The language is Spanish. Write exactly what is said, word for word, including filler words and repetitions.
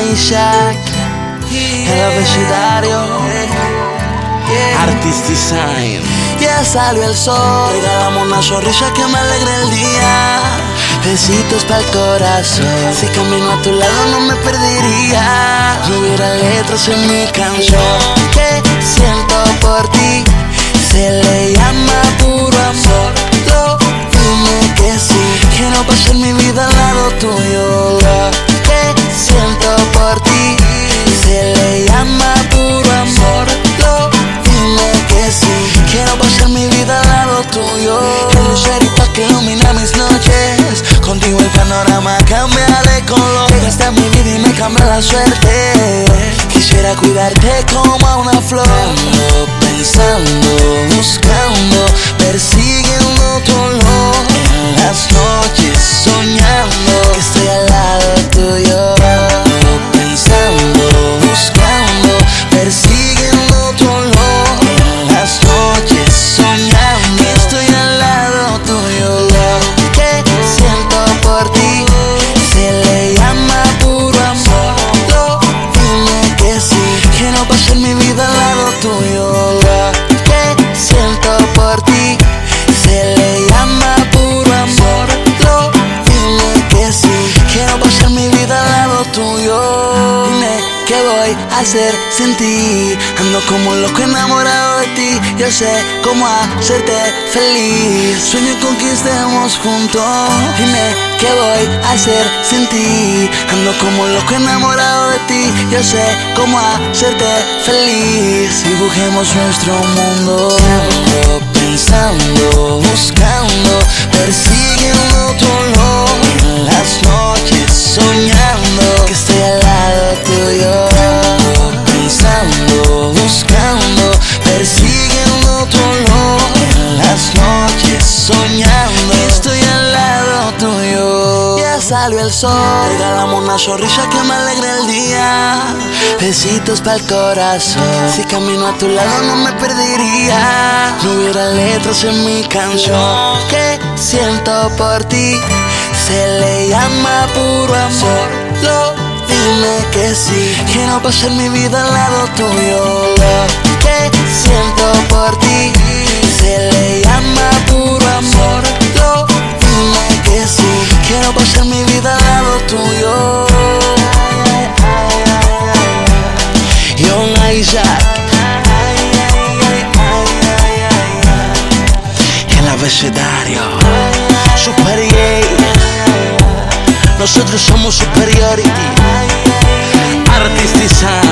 Isaac, el abecedario, Artist Design. Ya salió el sol, regalamos una sonrisa que me alegre el día. Besitos para el corazón, si camino a tu lado no me perdería. No hubiera letras en mi canción. Que siento por ti, se le llama puro amor. Lo dime que sí, quiero pasar mi vida al lado tuyo. Lo que siento por ti, se le llama puro amor. Lo dime que sí, quiero pasar mi vida al lado tuyo. El lucerito que ilumina mis noches, contigo el panorama cambia de color. Llegaste a mi vida y me cambia la suerte. Quisiera cuidarte como a una flor. Ando pensando, buscando, persiguiendo tu olor. En las noches soñando que estoy al lado tuyo. Ando pensando, buscando, persiguiendo tu olor. En las noches soñando que estoy al lado tuyo. Lo que siento por ti, se le llama puro amor. Lo dime que sí, quiero pasar mi vida al lado tuyo. Lo que siento por ti, se le llama puro amor. Lo dime que sí, quiero pasar mi vida al lado tuyo. Dime qué voy a hacer sin ti, ando como un loco enamorado de ti. Yo sé cómo hacerte feliz, sueño con que estemos juntos. Dime qué voy a hacer sin ti, ando como un loco enamorado de ti. Yo sé cómo hacerte feliz, dibujemos nuestro mundo. Ando pensando, buscando, persiguiendo tu olor. En las noches soñando que estoy al lado tuyo. Ando pensando, buscando, persiguiendo tu olor. En las noches soñando que estoy al lado tuyo. Ya salió el sol, regalamos una sonrisa que me alegre el día. Besitos para el corazón, si camino a tu lado no me perdería. No hubiera letras en mi canción. Que siento por ti, se le llama puro amor. Lo dime que sí, quiero pasar mi vida al lado tuyo. Lo que siento por ti, se le llama puro amor. Lo dime que sí, quiero pasar mi vida al lado tuyo. Young Isaac, el abecedario, Superior. Nosotros somos Superiority, Artist Design.